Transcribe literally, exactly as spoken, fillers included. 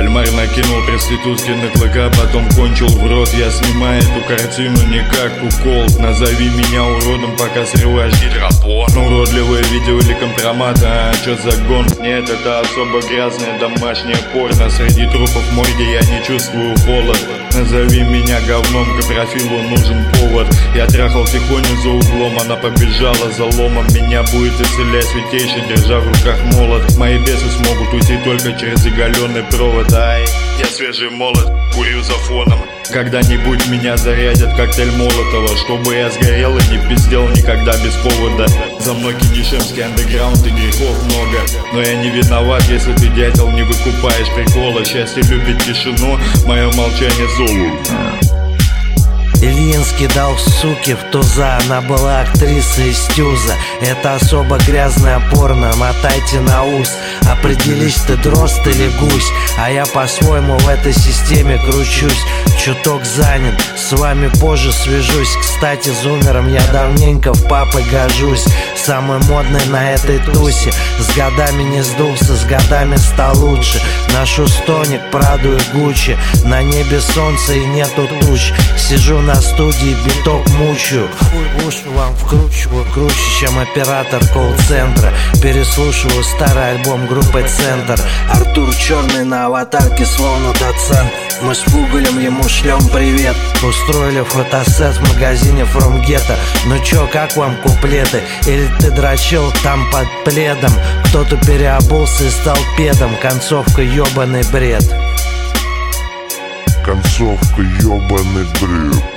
Кальмар накинул проститутки на клыка, потом кончил в рот. Я снимаю эту картину не как укол. Назови меня уродом, пока срываешь гидропон. Уродливое видео или компромат, а чё за гон? Нет, это особо грязное домашнее порно. Среди трупов в морге я не чувствую холод. Назови меня говном, к профилу нужен повод. Я трахал тихоню за углом, она побежала за ломом. Меня будет исцелять святейший, держа в руках молот. Мои бесы смогут уйти только через оголенный провод. Ай, я свежий молот, курю за фоном. Когда-нибудь меня зарядят коктейль Молотова, чтобы я сгорел и не пиздел никогда без повода. За мной кинешемский андеграунд и грехов много, но я не виноват, если ты, дятел, не выкупаешь прикола. Счастье любит тишину, мое молчание золото. Ильинский дал суки в туза, она была актрисой из Тюза. Это особо грязная порно, мотайте на ус. Определись, ты дрозд или гусь, а я по-своему в этой системе кручусь. Чуток занят, с вами позже свяжусь. Кстати, зумером я давненько в папы гожусь. Самый модный на этой тусе, с годами не сдулся, с годами стал лучше. Ношу стоник, Праду и Гуччи, на небе солнце и нету туч. Сижу на студии, биток мучаю. Хуй в уши вам вкручиваю, круче, чем оператор колл-центра. Переслушиваю старый альбом группы Центр. Артур черный на аватарке, словно доцент. Мы с Фуголем ему шлем привет. Устроили фотосет в магазине From Ghetto. Ну чё, как вам куплеты? Или ты дрочил там под пледом? Кто-то переобулся и стал педом. Концовка ёбаный бред. Концовка ёбаный бред.